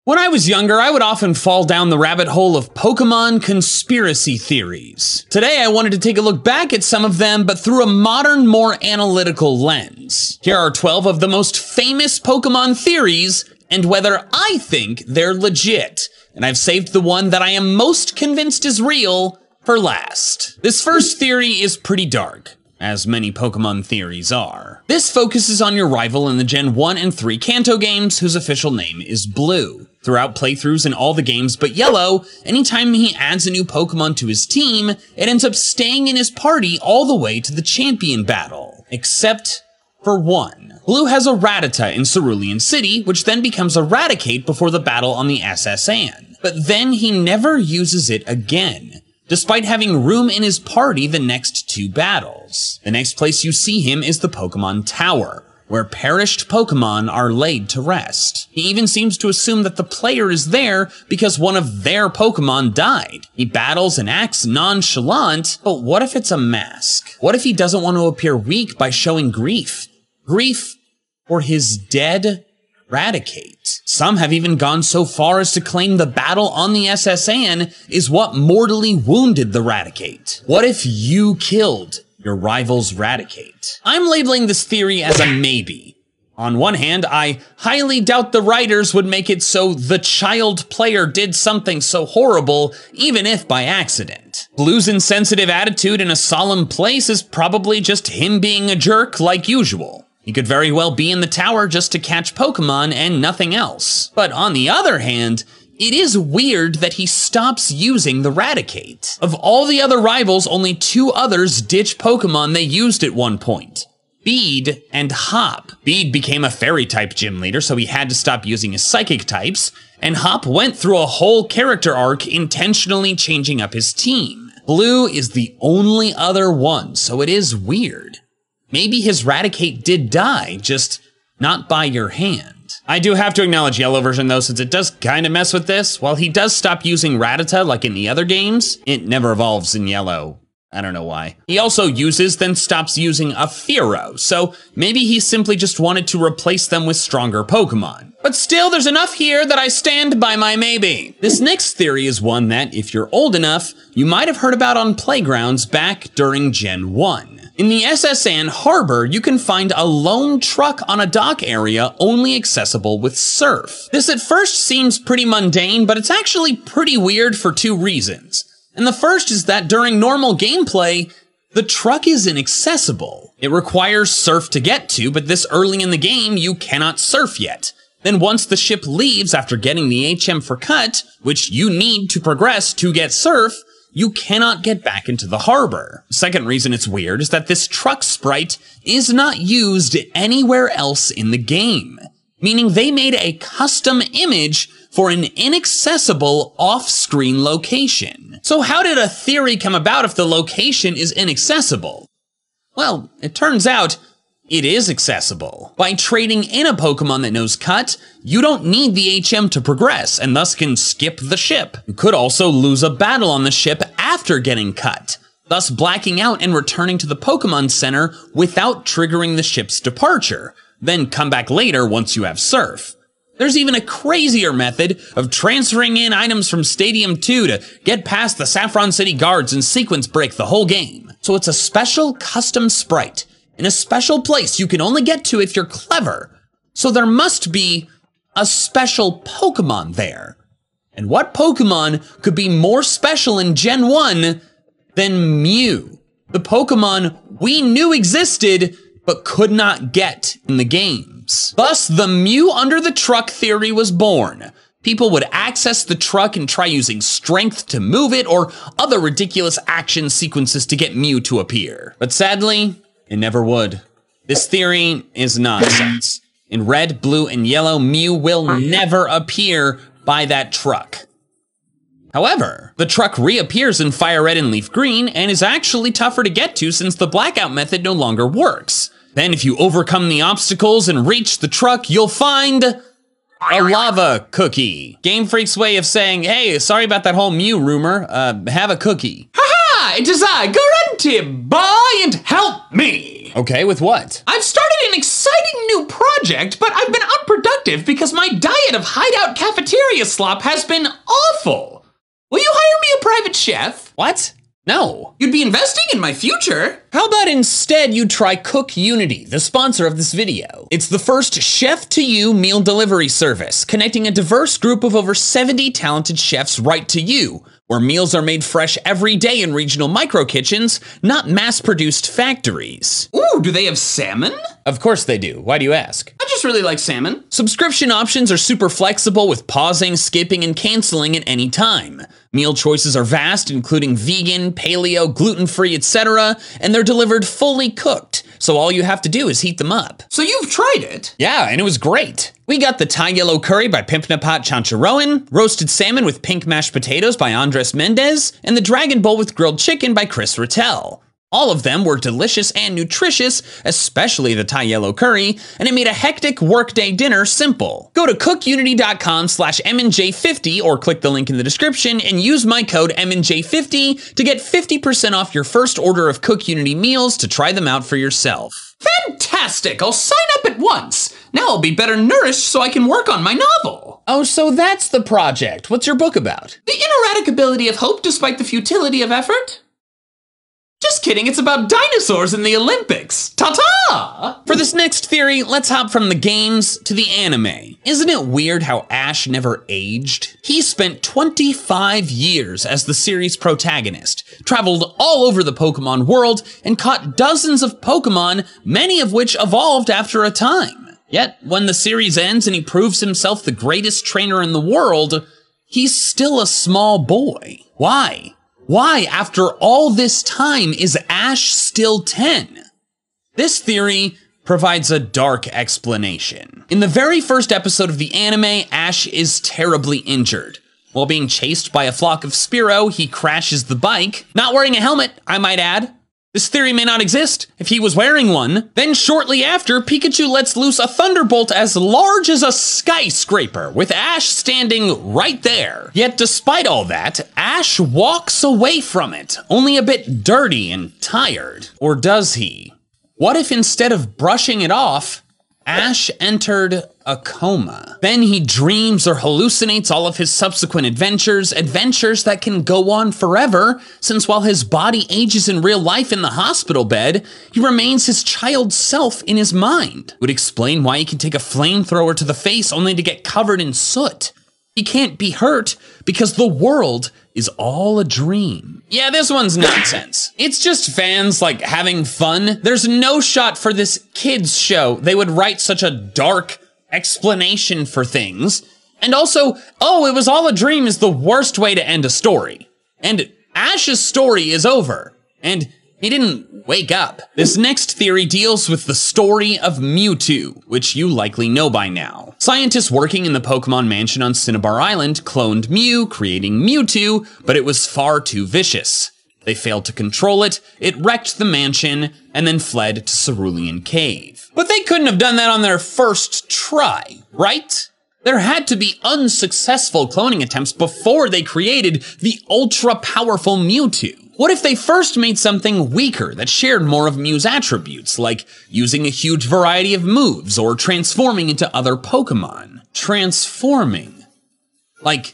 When I was younger, I would often fall down the rabbit hole of Pokemon conspiracy theories. Today, I wanted to take a look back at some of them, but through a modern, more analytical lens. Here are 12 of the most famous Pokemon theories, and whether I think they're legit. And I've saved the one that I am most convinced is real for last. This first theory is pretty dark, as many Pokemon theories are. This focuses on your rival in the Gen 1 and 3 Kanto games, whose official name is Blue. Throughout playthroughs in all the games but Yellow, anytime he adds a new Pokemon to his team, it ends up staying in his party all the way to the champion battle. Except for one. Blue has a Rattata in Cerulean City, which then becomes a Raticate before the battle on the SS Anne. But then he never uses it again, despite having room in his party the next two battles. The next place you see him is the Pokemon Tower, where perished Pokemon are laid to rest. He even seems to assume that the player is there because one of their Pokemon died. He battles and acts nonchalant, but what if it's a mask? What if he doesn't want to appear weak by showing grief? Grief for his dead Raticate. Some have even gone so far as to claim the battle on the SS Anne is what mortally wounded the Raticate. What if you killed your rival's Raticate? I'm labeling this theory as a maybe. On one hand, I highly doubt the writers would make it so the child player did something so horrible, even if by accident. Blue's insensitive attitude in a solemn place is probably just him being a jerk like usual. He could very well be in the tower just to catch Pokemon and nothing else. But on the other hand, it is weird that he stops using the Raticate. Of all the other rivals, only two others ditch Pokemon they used at one point: Beed and Hop. Beed became a Fairy-type gym leader, so he had to stop using his Psychic types, and Hop went through a whole character arc intentionally changing up his team. Blue is the only other one, so it is weird. Maybe his Raticate did die, just not by your hand. I do have to acknowledge Yellow version though, since it does kind of mess with this. While he does stop using Rattata like in the other games, it never evolves in Yellow. I don't know why. He also uses, then stops using a Fearow, so maybe he simply just wanted to replace them with stronger Pokemon. But still, there's enough here that I stand by my maybe. This next theory is one that, if you're old enough, you might have heard about on playgrounds back during Gen 1. In the SS Anne Harbor, you can find a lone truck on a dock area only accessible with surf. This at first seems pretty mundane, but it's actually pretty weird for two reasons. And the first is that during normal gameplay, the truck is inaccessible. It requires surf to get to, but this early in the game, you cannot surf yet. Then once the ship leaves after getting the HM for cut, which you need to progress to get surf, you cannot get back into the harbor. The second reason it's weird is that this truck sprite is not used anywhere else in the game, meaning they made a custom image for an inaccessible off-screen location. So how did a theory come about if the location is inaccessible? Well, it turns out it is accessible. By trading in a Pokemon that knows Cut, you don't need the HM to progress and thus can skip the ship. You could also lose a battle on the ship after getting Cut, thus blacking out and returning to the Pokemon Center without triggering the ship's departure, then come back later once you have Surf. There's even a crazier method of transferring in items from Stadium 2 to get past the Saffron City guards and sequence break the whole game. So it's a special custom sprite in a special place you can only get to if you're clever. So there must be a special Pokemon there. And what Pokemon could be more special in Gen 1 than Mew? The Pokemon we knew existed but could not get in the games. Thus, the Mew under the truck theory was born. People would access the truck and try using strength to move it or other ridiculous action sequences to get Mew to appear. But sadly, it never would. This theory is nonsense. In Red, Blue, and Yellow, Mew will never appear by that truck. However, the truck reappears in Fire Red and Leaf Green and is actually tougher to get to since the blackout method no longer works. Then if you overcome the obstacles and reach the truck, you'll find a lava cookie. Game Freak's way of saying, hey, sorry about that whole Mew rumor, have a cookie. Haha, it is I, Garant Monty, boy, and help me. Okay, with what? I've started an exciting new project, but I've been unproductive because my diet of hideout cafeteria slop has been awful. Will you hire me a private chef? What? No. You'd be investing in my future. How about instead you try Cook Unity, the sponsor of this video? It's the first chef-to-you meal delivery service, connecting a diverse group of over 70 talented chefs right to you, where meals are made fresh every day in regional micro kitchens, not mass-produced factories. Ooh, do they have salmon? Of course they do. Why do you ask? I just really like salmon. Subscription options are super flexible with pausing, skipping, and canceling at any time. Meal choices are vast, including vegan, paleo, gluten-free, etc., and they're delivered fully cooked, so all you have to do is heat them up. So you've tried it? Yeah, and it was great. We got the Thai yellow curry by Pimpnapat Chancharoen, roasted salmon with pink mashed potatoes by Andres Mendez, and the Dragon Bowl with grilled chicken by Chris Rattel. All of them were delicious and nutritious, especially the Thai yellow curry, and it made a hectic workday dinner simple. Go to cookunity.com/MNJ50 or click the link in the description and use my code MNJ50 to get 50% off your first order of Cook Unity meals to try them out for yourself. Fantastic! I'll sign up at once. Now I'll be better nourished so I can work on my novel. Oh, so that's the project. What's your book about? The ineradicability of hope despite the futility of effort? Just kidding, it's about dinosaurs in the Olympics. Ta-ta! For this next theory, let's hop from the games to the anime. Isn't it weird how Ash never aged? He spent 25 years as the series protagonist, traveled all over the Pokemon world, and caught dozens of Pokemon, many of which evolved after a time. Yet, when the series ends and he proves himself the greatest trainer in the world, he's still a small boy. Why? Why, after all this time, is Ash still 10? This theory provides a dark explanation. In the very first episode of the anime, Ash is terribly injured. While being chased by a flock of Spearow, he crashes the bike, not wearing a helmet, I might add. This theory may not exist if he was wearing one. Then shortly after, Pikachu lets loose a thunderbolt as large as a skyscraper, with Ash standing right there. Yet despite all that, Ash walks away from it, only a bit dirty and tired. Or does he? What if instead of brushing it off, Ash entered a coma? Then he dreams or hallucinates all of his subsequent adventures that can go on forever, since while his body ages in real life in the hospital bed, he remains his child self in his mind. Would explain why he can take a flamethrower to the face only to get covered in soot. He can't be hurt because the world is all a dream. Yeah, this one's nonsense. It's just fans, like, having fun. There's no shot for this kids show they would write such a dark explanation for things. And also, oh, it was all a dream is the worst way to end a story. And Ash's story is over. And he didn't wake up. This next theory deals with the story of Mewtwo, which you likely know by now. Scientists working in the Pokemon Mansion on Cinnabar Island cloned Mew, creating Mewtwo, but it was far too vicious. They failed to control it, it wrecked the mansion, and then fled to Cerulean Cave. But they couldn't have done that on their first try, right? There had to be unsuccessful cloning attempts before they created the ultra-powerful Mewtwo. What if they first made something weaker that shared more of Mew's attributes, like using a huge variety of moves or transforming into other Pokemon? Transforming. Like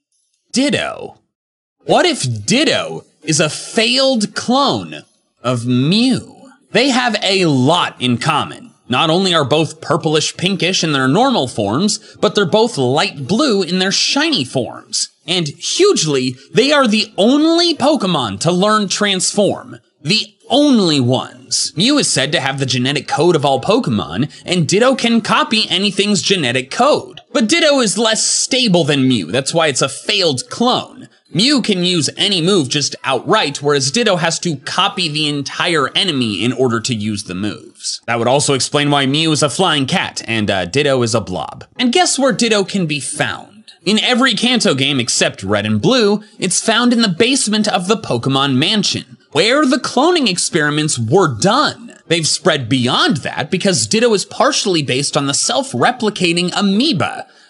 Ditto. What if Ditto is a failed clone of Mew? They have a lot in common. Not only are both purplish pinkish in their normal forms, but they're both light blue in their shiny forms. And hugely, they are the only Pokemon to learn Transform. The only ones. Mew is said to have the genetic code of all Pokemon, and Ditto can copy anything's genetic code. But Ditto is less stable than Mew, that's why it's a failed clone. Mew can use any move just outright, whereas Ditto has to copy the entire enemy in order to use the moves. That would also explain why Mew is a flying cat, and Ditto is a blob. And guess where Ditto can be found? In every Kanto game except Red and Blue, it's found in the basement of the Pokemon Mansion, where the cloning experiments were done. They've spread beyond that because Ditto is partially based on the self-replicating amoeba,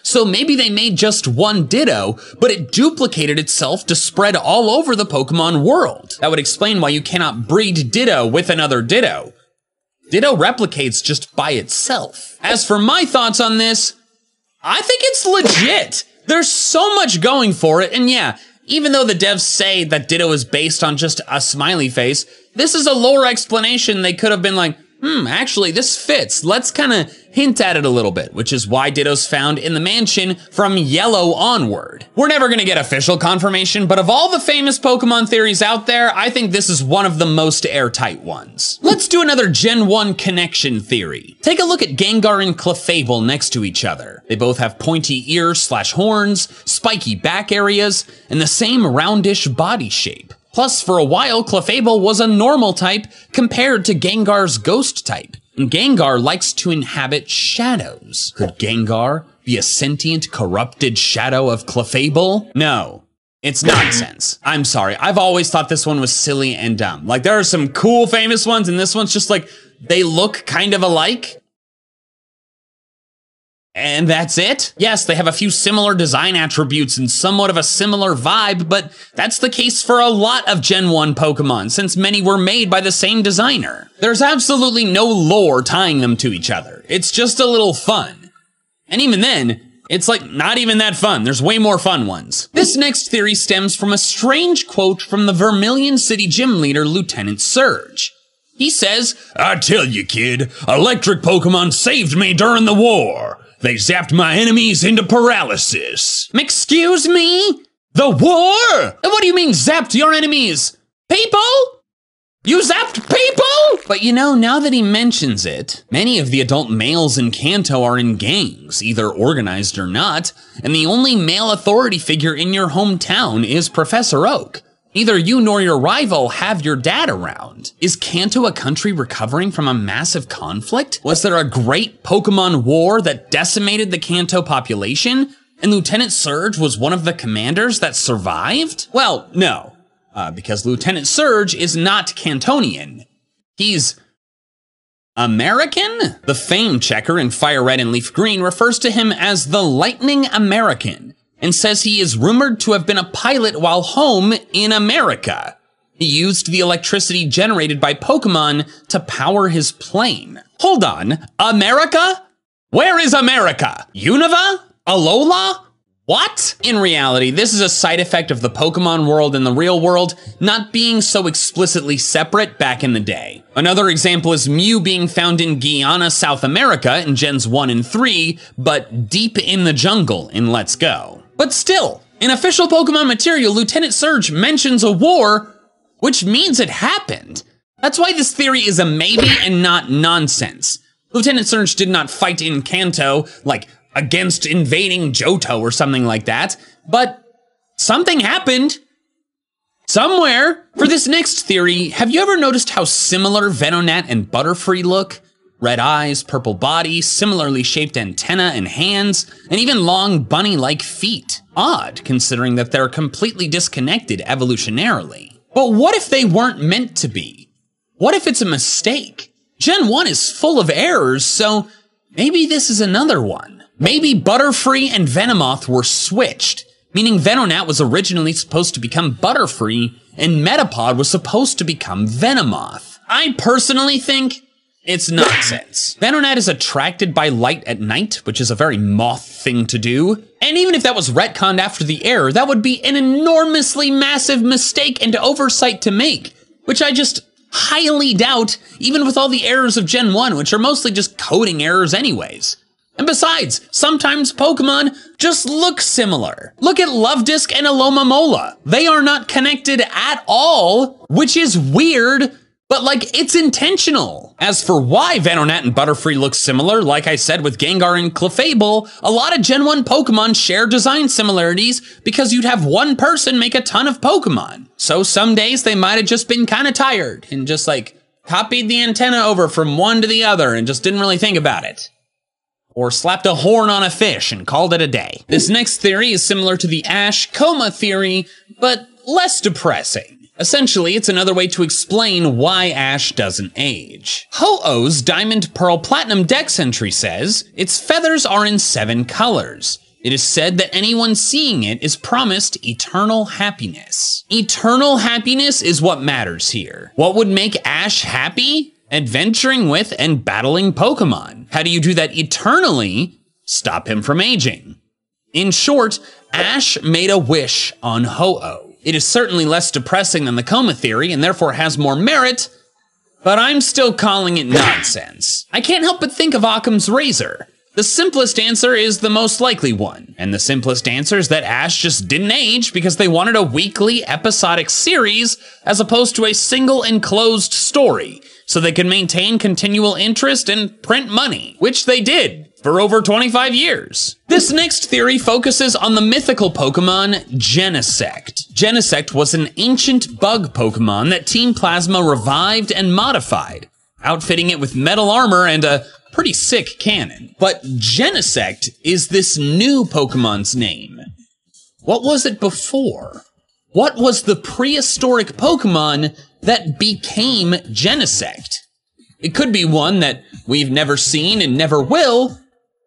So maybe they made just one Ditto, but it duplicated itself to spread all over the Pokemon world. That would explain why you cannot breed Ditto with another Ditto. Ditto replicates just by itself. As for my thoughts on this, I think it's legit. There's so much going for it, and yeah, even though the devs say that Ditto is based on just a smiley face, this is a lore explanation. They could have been like, actually, this fits. Let's kind of hint at it a little bit, which is why Ditto's found in the mansion from Yellow onward. We're never going to get official confirmation, but of all the famous Pokemon theories out there, I think this is one of the most airtight ones. Let's do another Gen 1 connection theory. Take a look at Gengar and Clefable next to each other. They both have pointy ears/horns, spiky back areas, and the same roundish body shape. Plus, for a while, Clefable was a normal type compared to Gengar's ghost type. And Gengar likes to inhabit shadows. Could Gengar be a sentient, corrupted shadow of Clefable? No. It's nonsense. I'm sorry. I've always thought this one was silly and dumb. Like, there are some cool famous ones, and this one's just like, they look kind of alike. And that's it? Yes, they have a few similar design attributes and somewhat of a similar vibe, but that's the case for a lot of Gen 1 Pokemon, since many were made by the same designer. There's absolutely no lore tying them to each other. It's just a little fun. And even then, it's like not even that fun. There's way more fun ones. This next theory stems from a strange quote from the Vermilion City gym leader, Lieutenant Surge. He says, "I tell you, kid, electric Pokemon saved me during the war. They zapped my enemies into paralysis." Excuse me? The war? What do you mean zapped your enemies? People? You zapped people? But you know, now that he mentions it, many of the adult males in Kanto are in gangs, either organized or not, and the only male authority figure in your hometown is Professor Oak. Neither you nor your rival have your dad around. Is Kanto a country recovering from a massive conflict? Was there a great Pokemon war that decimated the Kanto population? And Lieutenant Surge was one of the commanders that survived? Well, no, because Lieutenant Surge is not Cantonian. He's American? The fame checker in Fire Red and Leaf Green refers to him as the Lightning American, and says he is rumored to have been a pilot while home in America. He used the electricity generated by Pokemon to power his plane. Hold on, America? Where is America? Unova? Alola? What? In reality, this is a side effect of the Pokemon world and the real world not being so explicitly separate back in the day. Another example is Mew being found in Guyana, South America in Gens 1 and 3, but deep in the jungle in Let's Go. But still, in official Pokemon material, Lieutenant Surge mentions a war, which means it happened. That's why this theory is a maybe and not nonsense. Lieutenant Surge did not fight in Kanto, like against invading Johto or something like that, but something happened. Somewhere. For this next theory, have you ever noticed how similar Venonat and Butterfree look? Red eyes, purple body, similarly shaped antenna and hands, and even long bunny-like feet. Odd, considering that they're completely disconnected evolutionarily. But what if they weren't meant to be? What if it's a mistake? Gen 1 is full of errors, so maybe this is another one. Maybe Butterfree and Venomoth were switched, meaning Venonat was originally supposed to become Butterfree, and Metapod was supposed to become Venomoth. I personally think it's nonsense. Venonat is attracted by light at night, which is a very moth thing to do. And even if that was retconned after the error, that would be an enormously massive mistake and oversight to make, which I just highly doubt, even with all the errors of Gen 1, which are mostly just coding errors anyways. And besides, sometimes Pokemon just look similar. Look at Luvdisc and Alomomola. They are not connected at all, which is weird, but like, it's intentional. As for why Venonat and Butterfree look similar, like I said with Gengar and Clefable, a lot of Gen 1 Pokemon share design similarities because you'd have one person make a ton of Pokemon. So some days they might have just been kind of tired and just like copied the antenna over from one to the other and just didn't really think about it. Or slapped a horn on a fish and called it a day. This next theory is similar to the Ash coma theory, but less depressing. Essentially, it's another way to explain why Ash doesn't age. Ho-Oh's Diamond Pearl Platinum Dex entry says its feathers are in 7 colors. It is said that anyone seeing it is promised eternal happiness. Eternal happiness is what matters here. What would make Ash happy? Adventuring with and battling Pokemon. How do you do that eternally? Stop him from aging. In short, Ash made a wish on Ho-Oh. It is certainly less depressing than the coma theory and therefore has more merit, but I'm still calling it nonsense. I can't help but think of Occam's razor. The simplest answer is the most likely one, and the simplest answer is that Ash just didn't age because they wanted a weekly episodic series as opposed to a single enclosed story, so they could maintain continual interest and print money, which they did for over 25 years. This next theory focuses on the mythical Pokemon Genesect. Genesect was an ancient bug Pokemon that Team Plasma revived and modified, outfitting it with metal armor and a pretty sick cannon. But Genesect is this new Pokemon's name. What was it before? What was the prehistoric Pokemon that became Genesect? It could be one that we've never seen and never will,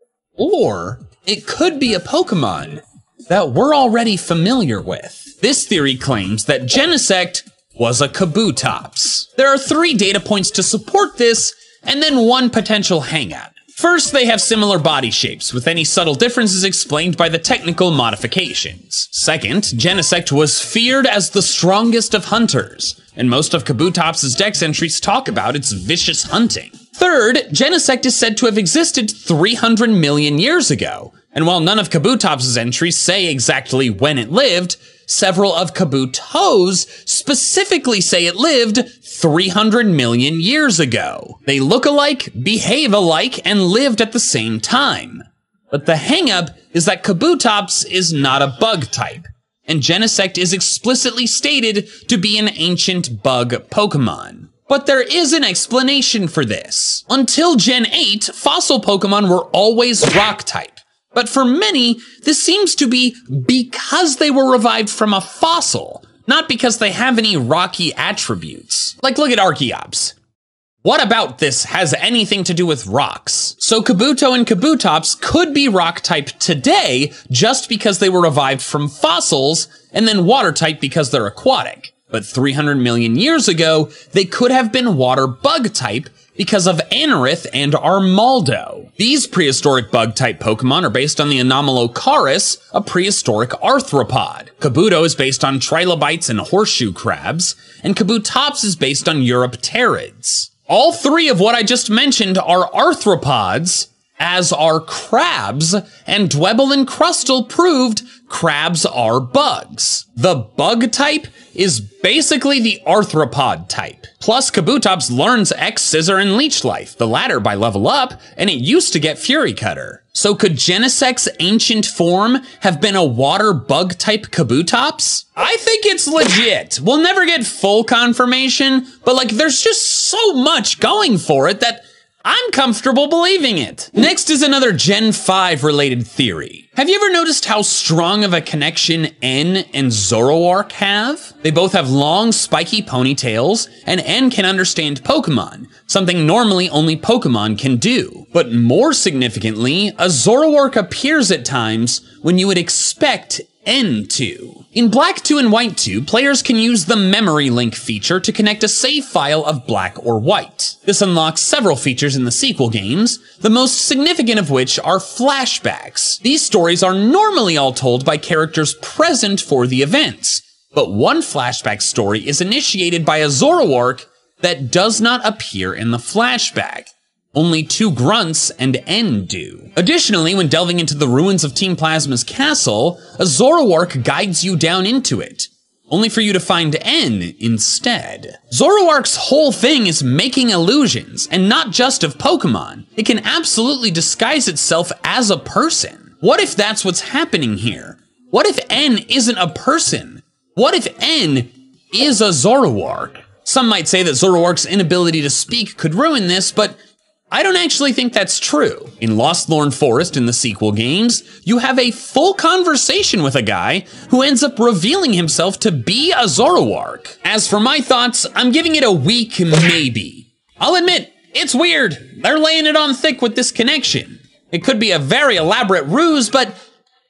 or it could be a Pokemon that we're already familiar with. This theory claims that Genesect was a Kabutops. There are 3 data points to support this, and then 1 potential hangout. First, they have similar body shapes, with any subtle differences explained by the technical modifications. Second, Genesect was feared as the strongest of hunters, and most of Kabutops' dex entries talk about its vicious hunting. Third, Genesect is said to have existed 300 million years ago, and while none of Kabutops' entries say exactly when it lived, several of Kabuto's specifically say it lived 300 million years ago. They look alike, behave alike, and lived at the same time. But the hang-up is that Kabutops is not a bug type, and Genesect is explicitly stated to be an ancient bug Pokemon. But there is an explanation for this. Until Gen 8, fossil Pokemon were always rock type. But for many, this seems to be because they were revived from a fossil, not because they have any rocky attributes. Like, look at Archeops. What about this has anything to do with rocks? So Kabuto and Kabutops could be rock type today just because they were revived from fossils, and then water type because they're aquatic. But 300 million years ago, they could have been water bug type because of Anorith and Armaldo. These prehistoric bug-type Pokemon are based on the Anomalocaris, a prehistoric arthropod. Kabuto is based on trilobites and horseshoe crabs, and Kabutops is based on Europterids. All 3 of what I just mentioned are arthropods, as are crabs, and Dwebble and Crustle proved crabs are bugs. The bug type is basically the arthropod type. Plus, Kabutops learns X, Scissor, and Leech Life, the latter by level up, and it used to get Fury Cutter. So could Genesect's ancient form have been a water bug type Kabutops? I think it's legit. We'll never get full confirmation, but like there's just so much going for it that I'm comfortable believing it. Next is another Gen 5 related theory. Have you ever noticed how strong of a connection N and Zoroark have? They both have long, spiky ponytails, and N can understand Pokemon, something normally only Pokemon can do. But more significantly, a Zoroark appears at times when you would expect N to. In Black 2 and White 2, players can use the Memory Link feature to connect a save file of black or white. This unlocks several features in the sequel games, the most significant of which are flashbacks. These stories are normally all told by characters present for the events, but one flashback story is initiated by a Zoroark that does not appear in the flashback. Only 2 grunts and N do. Additionally, when delving into the ruins of Team Plasma's castle, a Zoroark guides you down into it, only for you to find N instead. Zoroark's whole thing is making illusions, and not just of Pokemon. It can absolutely disguise itself as a person. What if that's what's happening here? What if N isn't a person? What if N is a Zoroark? Some might say that Zoroark's inability to speak could ruin this, but I don't actually think that's true. In Lostlorn Forest in the sequel games, you have a full conversation with a guy who ends up revealing himself to be a Zoroark. As for my thoughts, I'm giving it a weak maybe. I'll admit, it's weird. They're laying it on thick with this connection. It could be a very elaborate ruse, but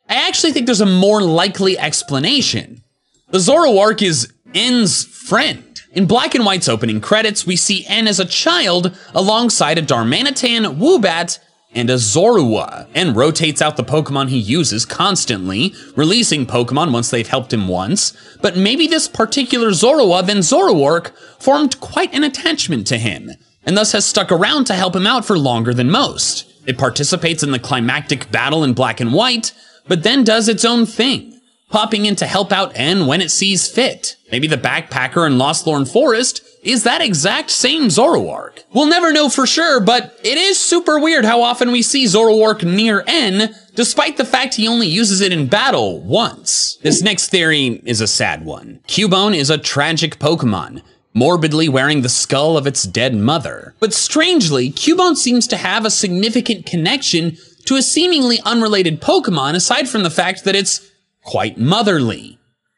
I actually think there's a more likely explanation. The Zoroark is N's friend. In Black and White's opening credits, we see N as a child alongside a Darmanitan, Woobat, and a Zorua. N rotates out the Pokemon he uses constantly, releasing Pokemon once they've helped him once, but maybe this particular Zorua, then Zoroark, formed quite an attachment to him, and thus has stuck around to help him out for longer than most. It participates in the climactic battle in Black and White, but then does its own thing, popping in to help out N when it sees fit. Maybe the backpacker in Lostlorn Forest is that exact same Zoroark. We'll never know for sure, but it is super weird how often we see Zoroark near N, despite the fact he only uses it in battle once. This next theory is a sad one. Cubone is a tragic Pokemon, morbidly wearing the skull of its dead mother. But strangely, Cubone seems to have a significant connection to a seemingly unrelated Pokemon aside from the fact that it's quite motherly.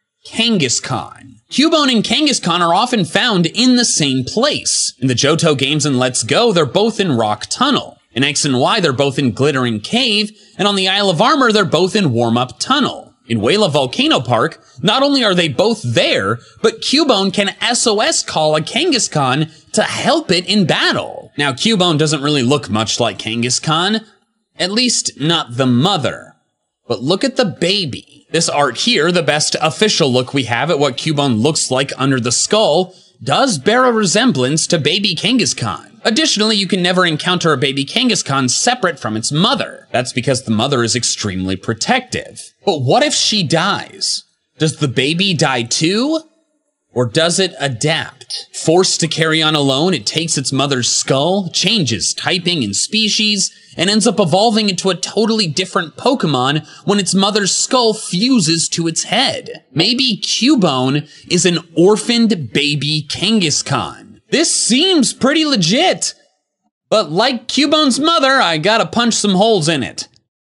Kangaskhan. Cubone and Kangaskhan are often found in the same place. In the Johto games and Let's Go, they're both in Rock Tunnel. In X and Y, they're both in Glittering Cave, and on the Isle of Armor, they're both in Warm-Up Tunnel. In Wela Volcano Park, not only are they both there, but Cubone can SOS call a Kangaskhan to help it in battle. Now, Cubone doesn't really look much like Kangaskhan, at least not the mother. But look at the baby. This art here, the best official look we have at what Cubone looks like under the skull, does bear a resemblance to baby Kangaskhan. Additionally, you can never encounter a baby Kangaskhan separate from its mother. That's because the mother is extremely protective. But what if she dies? Does the baby die too? Or does it adapt? Forced to carry on alone, it takes its mother's skull, changes typing and species, and ends up evolving into a totally different Pokemon when its mother's skull fuses to its head. Maybe Cubone is an orphaned baby Kangaskhan. This seems pretty legit, but like Cubone's mother, I gotta punch some holes in it.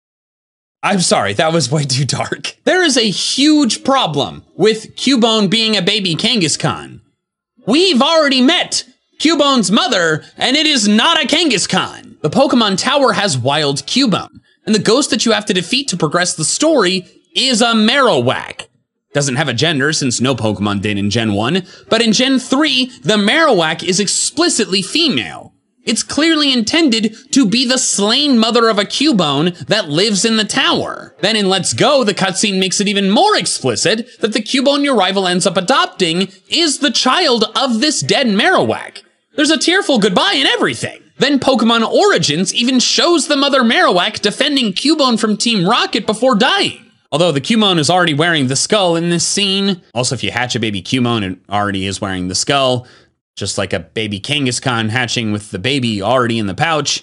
I'm sorry, that was way too dark. There is a huge problem with Cubone being a baby Kangaskhan. We've already met Cubone's mother, and it is not a Kangaskhan. The Pokemon Tower has Wild Cubone, and the ghost that you have to defeat to progress the story is a Marowak. Doesn't have a gender since no Pokemon did in Gen 1, but in Gen 3, the Marowak is explicitly female. It's clearly intended to be the slain mother of a Cubone that lives in the tower. Then in Let's Go, the cutscene makes it even more explicit that the Cubone your rival ends up adopting is the child of this dead Marowak. There's a tearful goodbye and everything. Then Pokemon Origins even shows the mother Marowak defending Cubone from Team Rocket before dying. Although the Cubone is already wearing the skull in this scene. Also, if you hatch a baby Cubone, it already is wearing the skull. Just like a baby Kangaskhan hatching with the baby already in the pouch.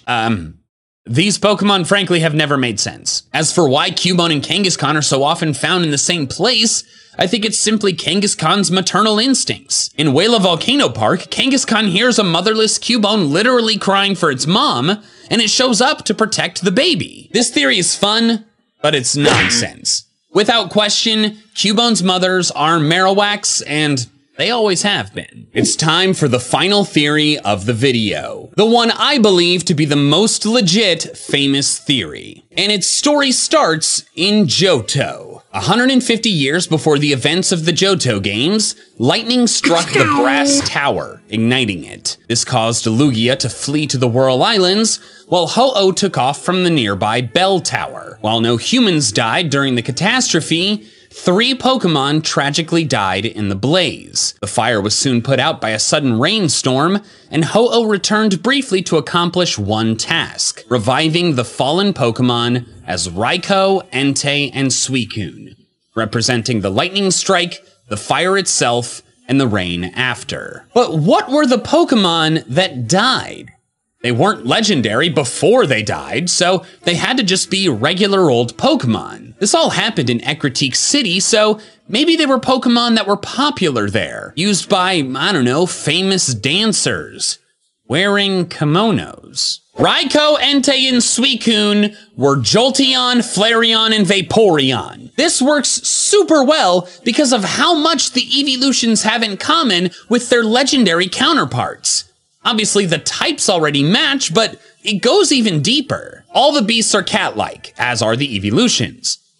These Pokemon frankly have never made sense. As for why Cubone and Kangaskhan are so often found in the same place, I think it's simply Kangaskhan's maternal instincts. In Wela Volcano Park, Kangaskhan hears a motherless Cubone literally crying for its mom, and it shows up to protect the baby. This theory is fun, but it's nonsense. Without question, Cubone's mothers are Marowaks, and they always have been. It's time for the final theory of the video. The one I believe to be the most legit famous theory. And its story starts in Johto. 150 years before the events of the Johto games, lightning struck the Brass Tower, igniting it. This caused Lugia to flee to the Whirl Islands, while Ho-Oh took off from the nearby Bell Tower. While no humans died during the catastrophe, 3 Pokemon tragically died in the blaze. The fire was soon put out by a sudden rainstorm, and Ho-Oh returned briefly to accomplish one task, reviving the fallen Pokemon as Raikou, Entei, and Suicune, representing the lightning strike, the fire itself, and the rain after. But what were the Pokemon that died? They weren't legendary before they died, so they had to just be regular old Pokemon. This all happened in Ecruteak City, so maybe they were Pokemon that were popular there, used by, I don't know, famous dancers, wearing kimonos. Raikou, Entei, and Suicune were Jolteon, Flareon, and Vaporeon. This works super well because of how much the evolutions have in common with their legendary counterparts. Obviously, the types already match, but it goes even deeper. All the beasts are cat-like, as are the evolutions.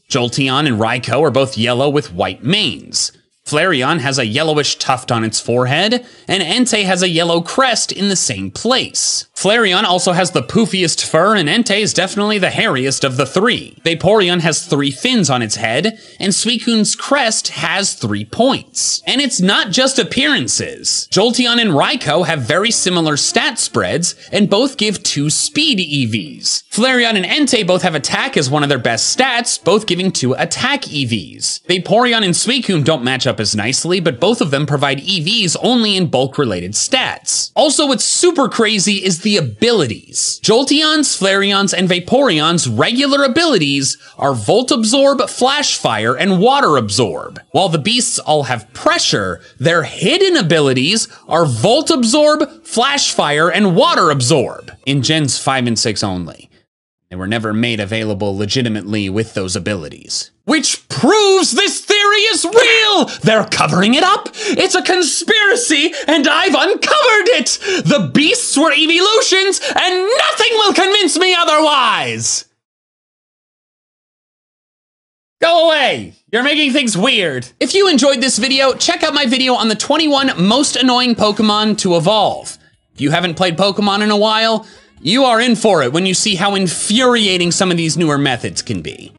Jolteon and Raikou are both yellow with white manes. Flareon has a yellowish tuft on its forehead, and Entei has a yellow crest in the same place. Flareon also has the poofiest fur, and Entei is definitely the hairiest of the three. Vaporeon has 3 fins on its head, and Suicune's crest has 3 points. And it's not just appearances. Jolteon and Raikou have very similar stat spreads, and both give 2 speed EVs. Flareon and Entei both have attack as one of their best stats, both giving 2 attack EVs. Vaporeon and Suicune don't match up as nicely, but both of them provide EVs only in bulk-related stats. Also, what's super crazy is the abilities. Jolteon's, Flareon's, and Vaporeon's regular abilities are Volt Absorb, Flash Fire, and Water Absorb. While the beasts all have pressure, their hidden abilities are Volt Absorb, Flash Fire, and Water Absorb, in Gens 5 and 6 only. They were never made available legitimately with those abilities. Which proves this theory is real! They're covering it up! It's a conspiracy, and I've uncovered it! The beasts were evolutions, and nothing will convince me otherwise! Go away! You're making things weird. If you enjoyed this video, check out my video on the 21 most annoying Pokemon to evolve. If you haven't played Pokemon in a while, you are in for it when you see how infuriating some of these newer methods can be.